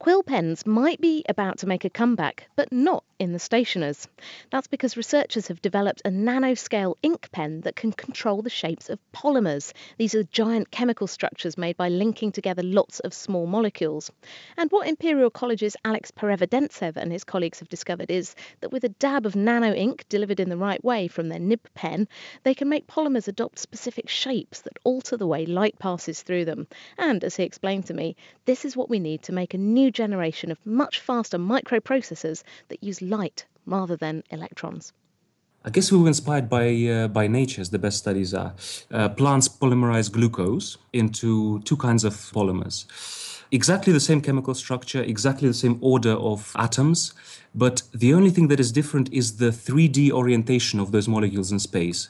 Quill pens might be about to make a comeback, but not in the stationers. That's because researchers have developed a nanoscale ink pen that can control the shapes of polymers. These are giant chemical structures made by linking together lots of small molecules. And what Imperial College's Alex Perevedentsev and his colleagues have discovered is that with a dab of nano ink delivered in the right way from their nib pen, they can make polymers adopt specific shapes that alter the way light passes through them. And as he explained to me, this is what we need to make a new generation of much faster microprocessors that use light rather than electrons. I guess we were inspired by nature, as the best studies are. Plants polymerize glucose into two kinds of polymers. Exactly the same chemical structure, exactly the same order of atoms, but the only thing that is different is the 3D orientation of those molecules in space.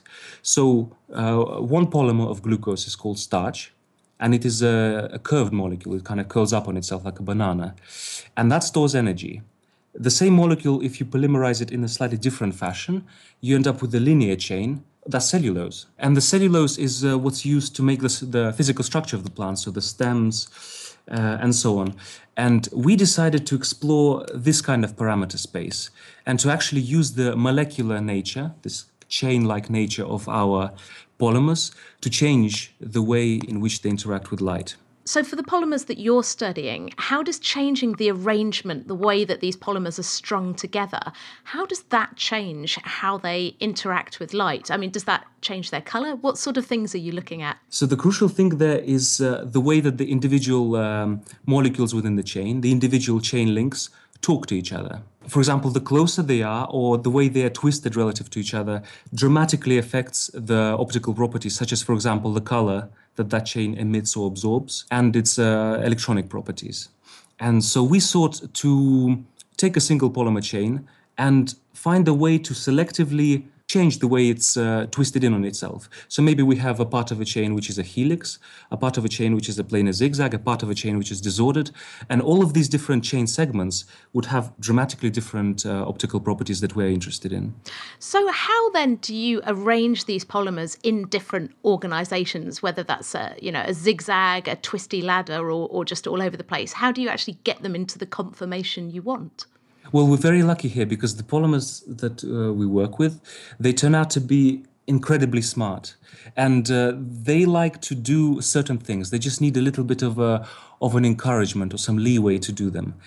So one polymer of glucose is called starch, and it is a curved molecule. It kind of curls up on itself like a banana, and that stores energy. The same molecule, if you polymerize it in a slightly different fashion, you end up with a linear chain. That's cellulose. And the cellulose is what's used to make the physical structure of the plant, so the stems and so on. And we decided to explore this kind of parameter space and to actually use the molecular nature, this chain-like nature of our polymers, to change the way in which they interact with light. So for the polymers that you're studying, how does changing the arrangement, the way that these polymers are strung together, how does that change how they interact with light? I mean, does that change their colour? What sort of things are you looking at? So the crucial thing there is the way that the individual molecules within the chain, the individual chain links, talk to each other. For example, the closer they are or the way they are twisted relative to each other dramatically affects the optical properties, such as, for example, the color that chain emits or absorbs and its electronic properties. And so we sought to take a single polymer chain and find a way to selectively change the way it's twisted in on itself. So maybe we have a part of a chain which is a helix, a part of a chain which is a planar zigzag, a part of a chain which is disordered, and all of these different chain segments would have dramatically different optical properties that we're interested in. So how then do you arrange these polymers in different organisations, whether that's a zigzag, a twisty ladder, or just all over the place? How do you actually get them into the conformation you want? Well, we're very lucky here because the polymers that we work with, they turn out to be incredibly smart. And they like to do certain things. They just need a little bit of an encouragement or some leeway to do them.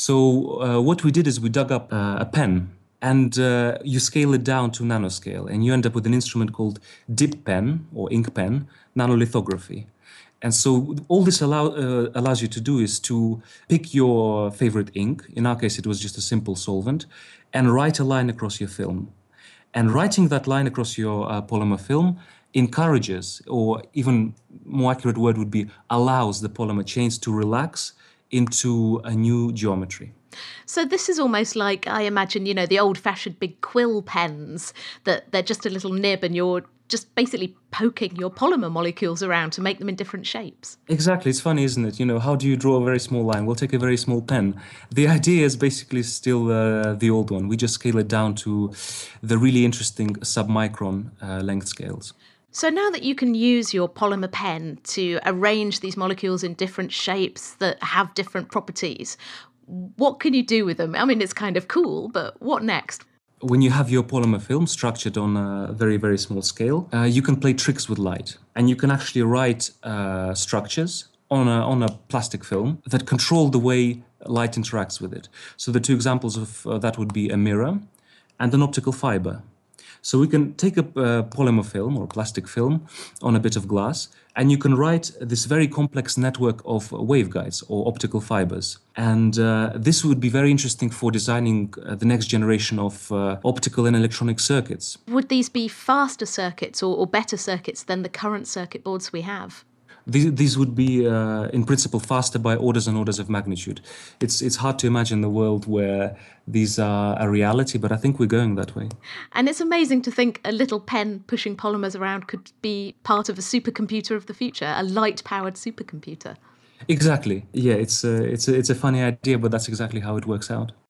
So what we did is we dug up a pen and you scale it down to nanoscale and you end up with an instrument called dip pen or ink pen nanolithography. And so all this allows you to do is to pick your favorite ink. In our case, it was just a simple solvent, and write a line across your film. And writing that line across your polymer film encourages, or even more accurate word would be allows the polymer chains to relax into a new geometry. So this is almost like, I imagine, the old-fashioned big quill pens, that they're just a little nib and you're just basically poking your polymer molecules around to make them in different shapes. Exactly. It's funny, isn't it? How do you draw a very small line? We'll take a very small pen. The idea is basically still the old one. We just scale it down to the really interesting submicron length scales. So now that you can use your polymer pen to arrange these molecules in different shapes that have different properties, what can you do with them? I mean, it's kind of cool, but what next? When you have your polymer film structured on a very, very small scale, you can play tricks with light. And you can actually write structures on a plastic film that control the way light interacts with it. So the two examples of that would be a mirror and an optical fiber. So we can take a polymer film or plastic film on a bit of glass, and you can write this very complex network of waveguides or optical fibers. And this would be very interesting for designing the next generation of optical and electronic circuits. Would these be faster circuits or better circuits than the current circuit boards we have? These would be, in principle, faster by orders and orders of magnitude. It's hard to imagine the world where these are a reality, but I think we're going that way. And it's amazing to think a little pen pushing polymers around could be part of a supercomputer of the future, a light-powered supercomputer. Exactly. Yeah, it's a funny idea, but that's exactly how it works out.